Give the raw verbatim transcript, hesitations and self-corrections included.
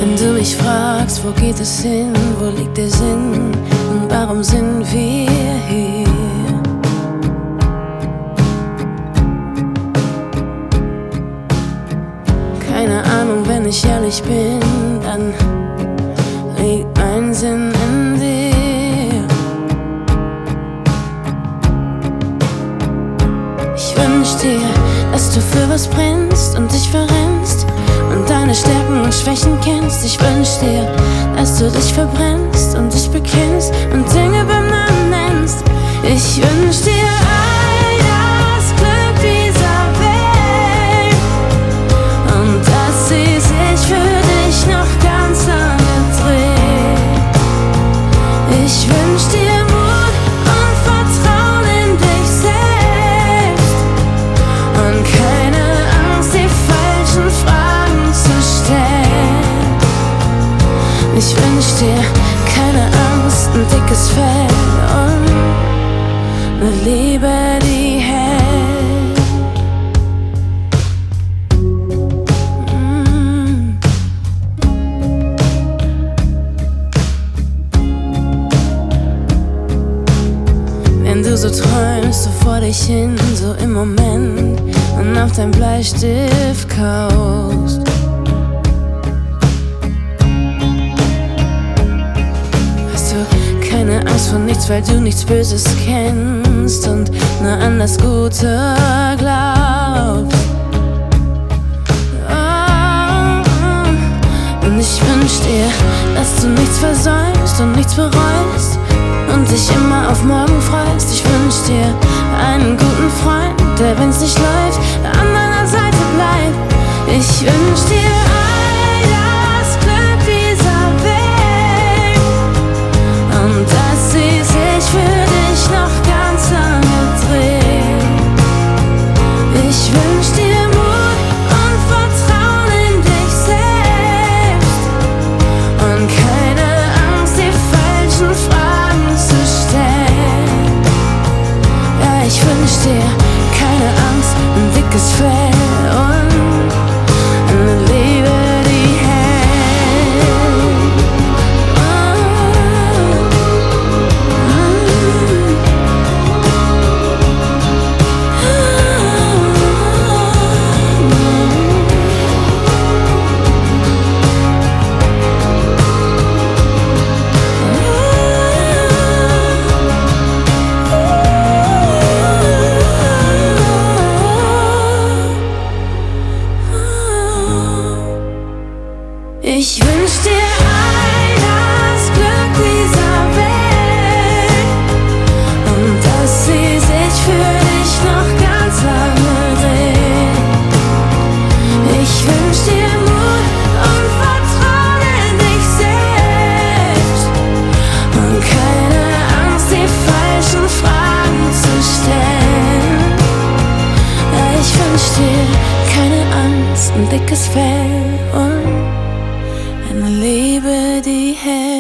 Wenn du mich fragst, wo geht es hin, wo liegt der Sinn und warum sind wir hier? Keine Ahnung, wenn ich ehrlich bin, dann liegt mein Sinn in dir. Ich wünsch dir, dass du für was brennst und dich verrennst und deine Stärken und Schwächen kennst. Ich wünsch dir, dass du dich verbrennst und dich bekennst und Dinge beim Namen nennst. Ich wünsch dir all das Glück dieser Welt und dass sie sich für dich noch ganz lange dreht. Ich wünsch dir Mut und Vertrauen in dich selbst und keine Angst, die falschen Fragen zu stellen. Ich wünsch dir keine Angst, ein dickes Fell und eine Liebe, die hält. Mm. Wenn du so träumst, so vor dich hin, so im Moment und auf dein Bleistift kaust, hast du keine Angst vor nichts, weil du nichts Böses kennst und nur an das Gute glaubst. Oh, und ich wünsch dir, dass du nichts versäumst und nichts bereust und dich immer auf morgen freust. Ich wünsch dir einen guten Freund, der, wenn's nicht läuft, an deiner Seite bleibt. Ich wünsch dir all das Glück dieser Welt und dass sie sich für dich noch ganz lange dreht. Ich wünsch dir Mut und Vertrauen in dich selbst und keine Angst, die falschen Fragen zu stellen. Ja, ich wünsch dir keine Angst, ein dickes Fell und eine Liebe, die hält. Ich wünsch dir all das Glück dieser Welt und dass sie sich für dich noch ganz lange dreht. Ich wünsch dir Mut und Vertrauen in dich selbst und keine Angst, die falschen Fragen zu stellen. Ja, ich wünsch dir keine Angst, ein dickes Fell und eine Liebe, die hält.